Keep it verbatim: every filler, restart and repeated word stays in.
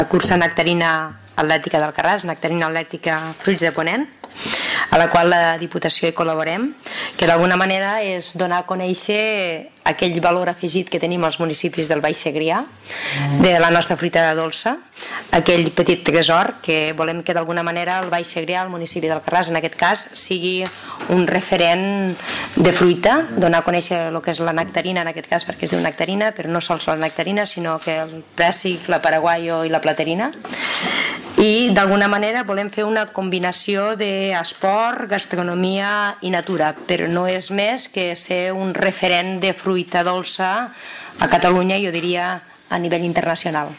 cursa Nectarina Atlètica d'Alcarràs, Nectarina Atlètica Fruits de Ponent, a la qual la Diputació hi col·laborem, que d'alguna manera és donar a conèixer aquell valor afegit que tenim als municipis del Baix Segrià, de la nostra fruita dolça, aquell petit tresor que volem que d'alguna manera el Baix Segrià, el municipi d'Alcarràs en aquest cas, sigui un referent de fruita, donar a conèixer el que és la nectarina en aquest cas perquè es diu nectarina, però no sols la nectarina sinó que el prèssic, la paraguaio i la platerina, i d'alguna manera volem fer una combinació d'esport, gastronomia i natura, però no és més que ser un referent de fruita dolça a Catalunya i jo diria a nivell internacional.